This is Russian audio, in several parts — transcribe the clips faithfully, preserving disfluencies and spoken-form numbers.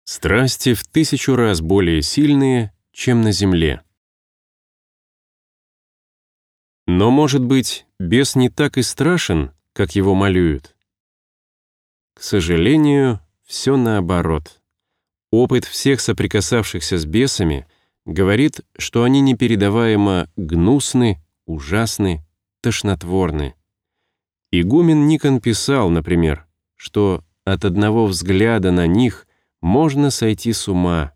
Страсти в тысячу раз более сильные, чем на земле. Но, может быть, бес не так и страшен, как его малюют? К сожалению, все наоборот. Опыт всех соприкасавшихся с бесами говорит, что они непередаваемо гнусны, ужасны, тошнотворны. Игумен Никон писал, например, что от одного взгляда на них можно сойти с ума.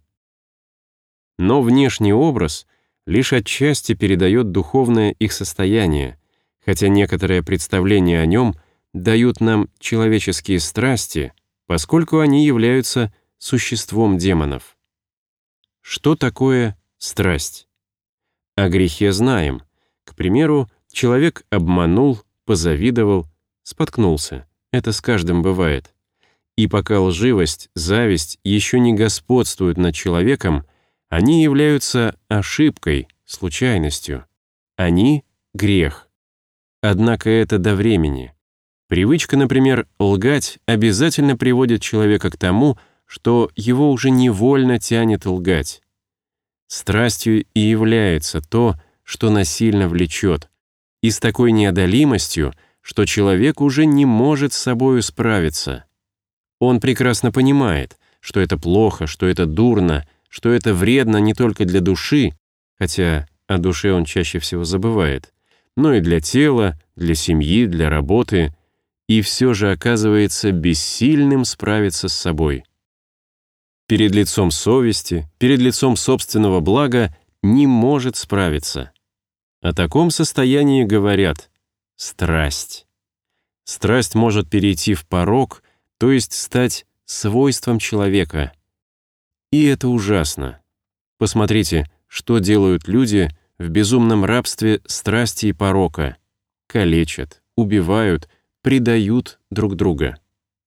Но внешний образ лишь отчасти передает духовное их состояние, хотя некоторые представления о нем дают нам человеческие страсти, поскольку они являются существом демонов. Что такое страсть? О грехе знаем. К примеру, человек обманул, позавидовал, споткнулся. Это с каждым бывает. И пока лживость, зависть еще не господствуют над человеком, они являются ошибкой, случайностью. Они — грех. Однако это до времени. Привычка, например, лгать обязательно приводит человека к тому, что его уже невольно тянет лгать. Страстью и является то, что насильно влечет, и с такой неодолимостью, что человек уже не может с собою справиться. Он прекрасно понимает, что это плохо, что это дурно, что это вредно не только для души, хотя о душе он чаще всего забывает, но и для тела, для семьи, для работы, и все же оказывается бессильным справиться с собой. Перед лицом совести, перед лицом собственного блага не может справиться. О таком состоянии говорят «страсть». Страсть может перейти в порок, то есть стать свойством человека. И это ужасно. Посмотрите, что делают люди в безумном рабстве страсти и порока. Калечат, убивают, предают друг друга.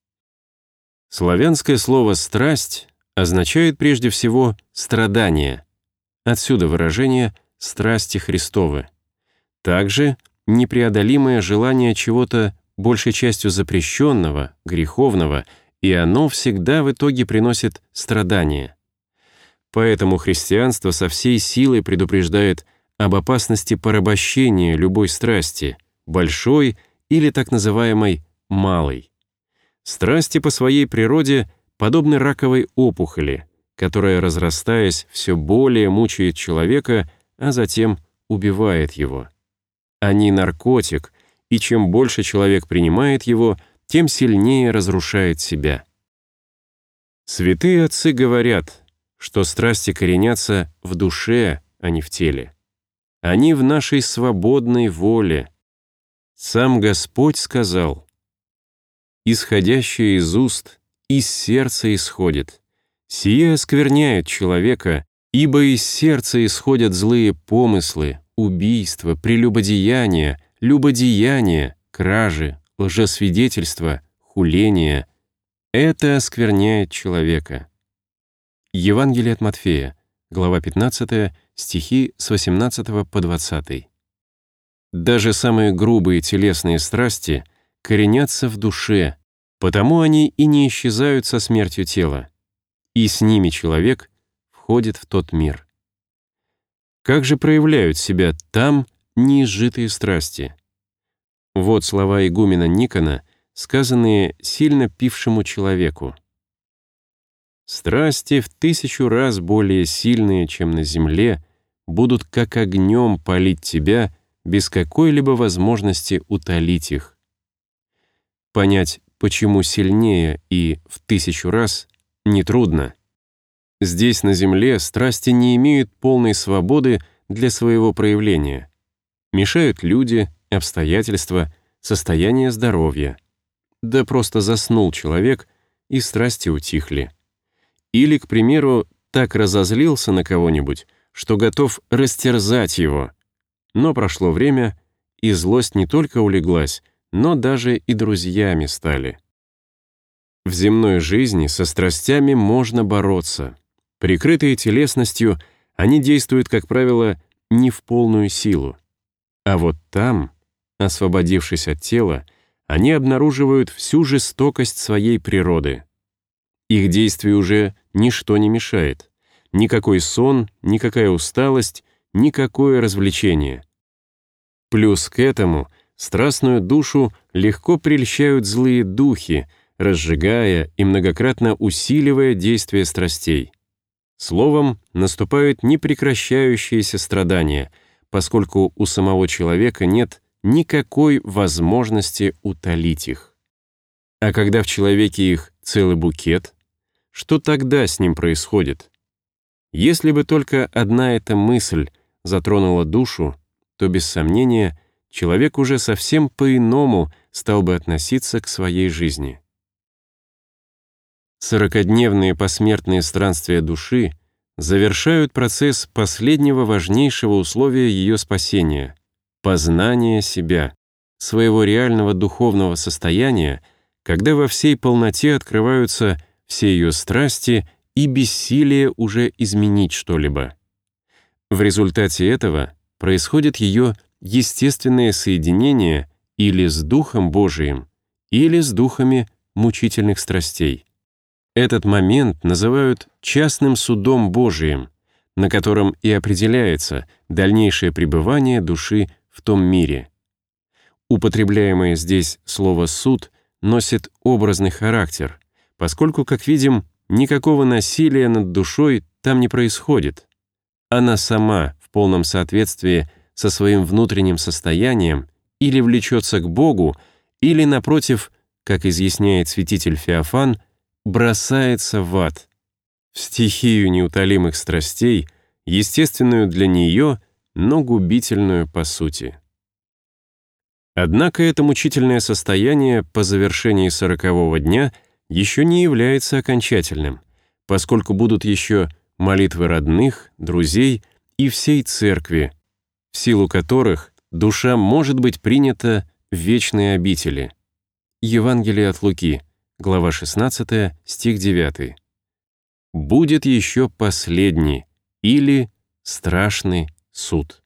Славянское слово «страсть» означает прежде всего страдание. Отсюда выражение «страсти Христовы». Также непреодолимое желание чего-то большей частью запрещенного, греховного, и оно всегда в итоге приносит страдания. Поэтому христианство со всей силой предупреждает об опасности порабощения любой страсти, большой или так называемой малой. Страсти по своей природе подобны раковой опухоли, которая, разрастаясь, все более мучает человека, а затем убивает его. Они наркотик, и чем больше человек принимает его, тем сильнее разрушает себя. Святые отцы говорят, что страсти коренятся в душе, а не в теле. Они в нашей свободной воле. Сам Господь сказал: «Исходящее из уст, из сердца исходит. Сие оскверняет человека, ибо из сердца исходят злые помыслы, убийства, прелюбодеяния, любодеяния, кражи, лжесвидетельства, хуления. Это оскверняет человека». Евангелие от Матфея, глава пятнадцатая, стихи с восемнадцатого по двадцатый. Даже самые грубые телесные страсти коренятся в душе, потому они и не исчезают со смертью тела, и с ними человек входит в тот мир. Как же проявляют себя там неизжитые страсти? Вот слова игумена Никона, сказанные сильно пившему человеку. «Страсти в тысячу раз более сильные, чем на земле, будут как огнем палить тебя без какой-либо возможности утолить их». Понять, почему сильнее и в тысячу раз, нетрудно. Здесь, на земле, страсти не имеют полной свободы для своего проявления. Мешают люди, обстоятельства, состояние здоровья. Да просто заснул человек, и страсти утихли. Или, к примеру, так разозлился на кого-нибудь, что готов растерзать его. Но прошло время, и злость не только улеглась, но даже и друзьями стали. В земной жизни со страстями можно бороться. Прикрытые телесностью, они действуют, как правило, не в полную силу. А вот там, освободившись от тела, они обнаруживают всю жестокость своей природы. Их действие уже ничто не мешает. Никакой сон, никакая усталость, никакое развлечение. Плюс к этому страстную душу легко прельщают злые духи, разжигая и многократно усиливая действие страстей. Словом, наступают непрекращающиеся страдания, поскольку у самого человека нет никакой возможности утолить их. А когда в человеке их целый букет, что тогда с ним происходит? Если бы только одна эта мысль затронула душу, то, без сомнения, человек уже совсем по-иному стал бы относиться к своей жизни. Сорокодневные посмертные странствия души завершают процесс последнего важнейшего условия ее спасения — познания себя, своего реального духовного состояния, когда во всей полноте открываются все ее страсти и бессилие уже изменить что-либо. В результате этого происходит ее естественное соединение или с Духом Божиим, или с духами мучительных страстей. Этот момент называют частным судом Божиим, на котором и определяется дальнейшее пребывание души в том мире. Употребляемое здесь слово «суд» носит образный характер, поскольку, как видим, никакого насилия над душой там не происходит. Она сама, в полном соответствии со своим внутренним состоянием, или влечется к Богу, или, напротив, как изъясняет святитель Феофан, бросается в ад, в стихию неутолимых страстей, естественную для нее, но губительную по сути. Однако это мучительное состояние по завершении сорокового дня еще не является окончательным, поскольку будут еще молитвы родных, друзей и всей церкви, в силу которых душа может быть принята в вечные обители. Евангелие от Луки, глава шестнадцатая, стих девятый. «Будет еще последний или страшный суд».